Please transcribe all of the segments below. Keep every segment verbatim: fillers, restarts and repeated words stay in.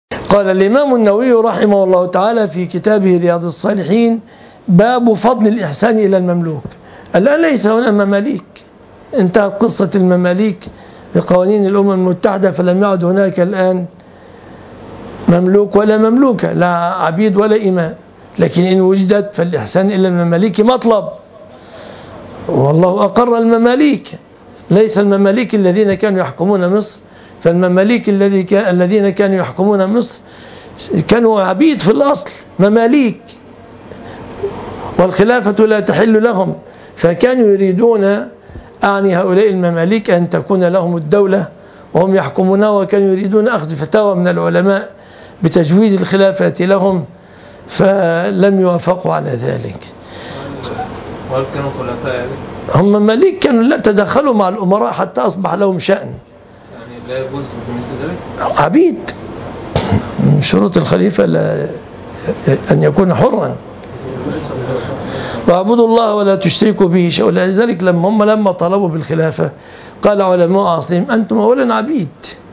قال الإمام النووي رحمه الله تعالى في كتابه رياض الصالحين: باب فضل الإحسان إلى المملوك. الآن ليس هنا مماليك، انتهت قصة المماليك بقوانين الأمم المتحدة، فلم يعد هناك الآن مملوك ولا مملوكة، لا عبيد ولا إماء. لكن إن وجدت فالإحسان إلى المماليك مطلب، والله أقر المماليك، ليس المماليك الذين كانوا يحكمون مصر، فالمماليك الذين كانوا يحكمون مصر كانوا عبيد في الأصل، مماليك، والخلافة لا تحل لهم، فكانوا يريدون أعني هؤلاء المماليك أن تكون لهم الدولة وهم يحكمونها، وكانوا يريدون أخذ فتاوى من العلماء بتجويز الخلافة لهم، فلم يوافقوا على ذلك. وهل كانوا خلفاء؟ هم مماليك كانوا لا تدخلوا مع الأمراء حتى أصبح لهم شأن، يعني لا يجوز بمثل ذلك؟ عبيد. من شروط الخليفة لا أن يكون حرا. واعبدوا الله ولا تشركوا به شيئا. ولذلك لما هم لما طلبوا بالخلافة قال علماء عصرهم: أنتم أولا عبيد،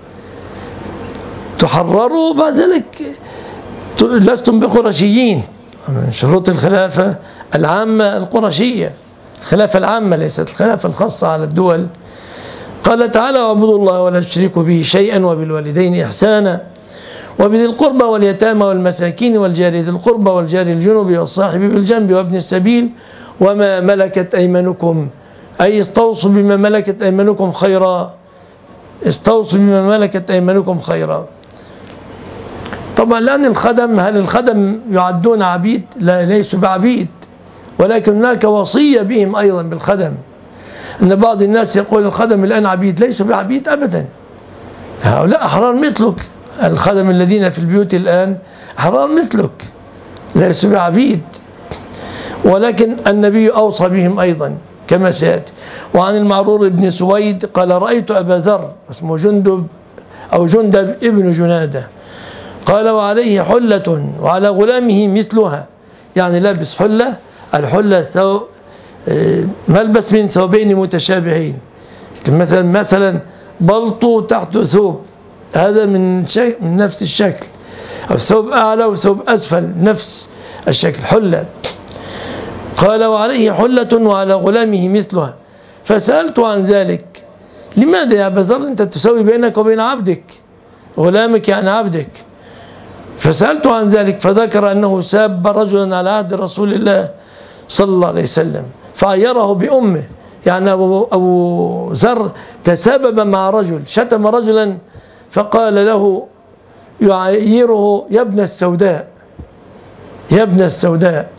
تحرروا بعد ذلك لستم بقرشيين. من شروط الخلافة العامة القرشية، الخلافة العامة ليست الخلافة الخاصة على الدول. قال تعالى: واعبدوا الله ولا تشركوا به شيئا وبالوالدين إحسانا وبذي القربى واليتامى والمساكين والجار ذي القربى والجار الجنب والصاحب بالجنب وابن السبيل وما ملكت أيمانكم، أي استوصوا بما ملكت أيمانكم خيرا، استوصوا بما ملكت أيمانكم خيرا. طبعا الآن الخدم، هل الخدم يعدون عبيد؟ لا، ليسوا بعبيد، ولكن هناك وصية بهم أيضا بالخدم. أن بعض الناس يقول الخدم الآن عبيد، ليسوا بعبيد أبدا، هؤلاء أحرار مثلك. الخدم الذين في البيوت الآن أحرار مثلك، ليسوا بعبيد، ولكن النبي أوصى بهم أيضا كما سيأتي. وعن المعرور بن سويد قال: رأيت أبا ذر، اسمه جندب أو جندب ابن جنادة، قال: وعليه حلة وعلى غلامه مثلها، يعني لابس حلة، الحلة ثوب ملبس من ثوبين متشابهين، مثلا مثلا بلطو تحت ثوب، هذا من شيء من نفس الشكل، أو ثوب أعلى وثوب أسفل نفس الشكل، حلة. قال: وعليه حلة وعلى غلامه مثلها. فسألت عن ذلك: لماذا يا أبا ذر أنت تسوي بينك وبين عبدك؟ غلامك يعني عبدك. فسألت عن ذلك فذكر أنه ساب رجلا على عهد رسول الله صلى الله عليه وسلم فعيره بأمه، يعني أبو, أبو ذر تسبب مع رجل، شتم رجلا فقال له يعيره: يا ابن السوداء، يا ابن السوداء،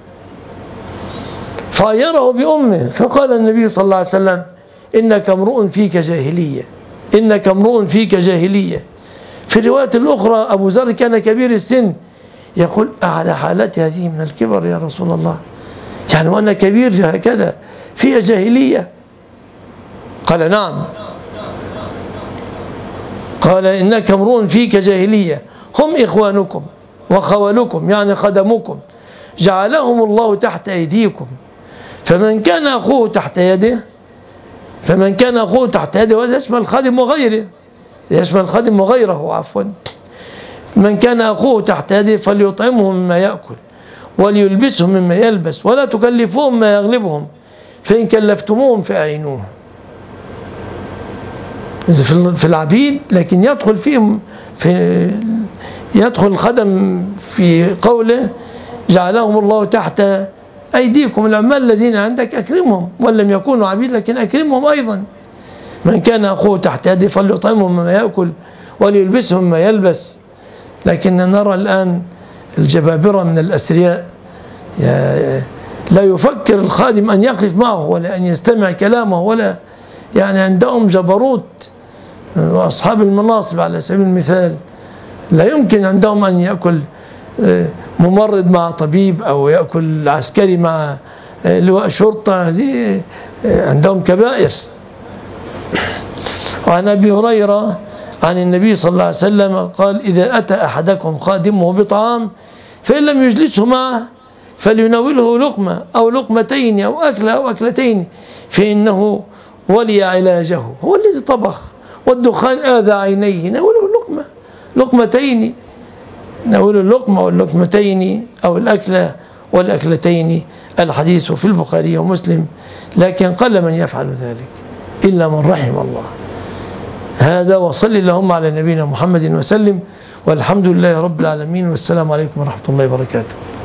فعيره بأمه. فقال النبي صلى الله عليه وسلم: إنك امرؤ فيك جاهلية، إنك امرؤ فيك جاهلية. في الرواية الأخرى أبو ذر كان كبير السن، يقول: على حالتي هذه من الكبر يا رسول الله، يعني وأنا كبير هكذا فيها جاهلية؟ قال: نعم. قال: إنك امرؤ فيك جاهلية، هم إخوانكم وخوالكم، يعني خدمكم، جعلهم الله تحت أيديكم، فمن كان أخوه تحت يده فمن كان أخوه تحت يده، وهذا يشمل الخادم وغيره، يشمل الخادم وغيره عفوا، من كان أخوه تحت يده فليطعمه مما يأكل وليلبسه مما يلبس ولا تكلفوهم ما يغلبهم، فإن كلفتموهم فأعينوهم. في العبيد، لكن يدخل فيهم في يدخل الخدم في قوله: جعلهم الله تحت أيديكم، العمال الذين عندك أكرمهم، وإن لم يكونوا عبيد لكن أكرمهم أيضا. من كان أخوه تحت يده فليطعمه مما يأكل وليلبسه مما يلبس. لكن نرى الآن الجبابرة من الأثرياء لا يفكر الخادم أن يقف معه ولا أن يستمع كلامه، ولا يعني عندهم جبروت. وأصحاب المناصب على سبيل المثال لا يمكن عندهم أن يأكل ممرض مع طبيب، أو يأكل عسكري مع لواء شرطة، هذه عندهم كبائر. وعن أبي هريرة عن النبي صلى الله عليه وسلم قال: إذا أتى أحدكم خادمه بطعام فإن لم يجلسه معه فليناوله لقمة أو لقمتين أو أكلة أو أكلتين، فإنه ولي علاجه، هو الذي طبخ، والدخان آذى عينيه، ناوله لقمة لقمتين نقول اللقمة واللقمتين أو الأكلة والأكلتين. الحديث في البخاري ومسلم، لكن قل من يفعل ذلك إلا من رحم الله. هذا، وصل اللهم على نبينا محمد وسلم، والحمد لله رب العالمين، والسلام عليكم ورحمة الله وبركاته.